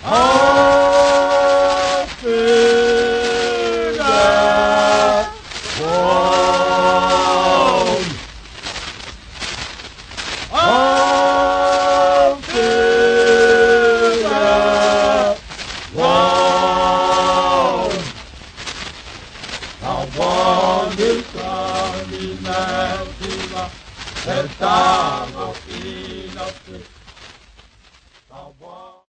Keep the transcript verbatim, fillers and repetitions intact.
I'll figure one. I'll figure one. Now one is coming, and